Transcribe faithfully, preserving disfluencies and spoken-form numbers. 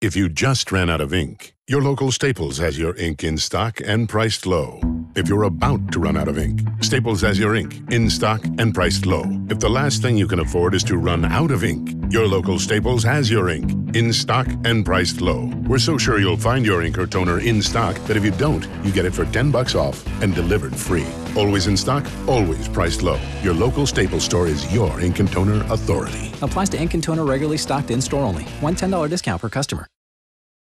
If you just ran out of ink, your local Staples has your ink in stock and priced low. If you're about to run out of ink, Staples has your ink in stock and priced low. If the last thing you can afford is to run out of ink, your local Staples has your ink in stock and priced low. We're so sure you'll find your ink or toner in stock that if you don't, you get it for ten bucks off and delivered free. Always in stock, always priced low. Your local Staples store is your ink and toner authority. Applies to ink and toner regularly stocked in-store only. One ten dollar discount per customer.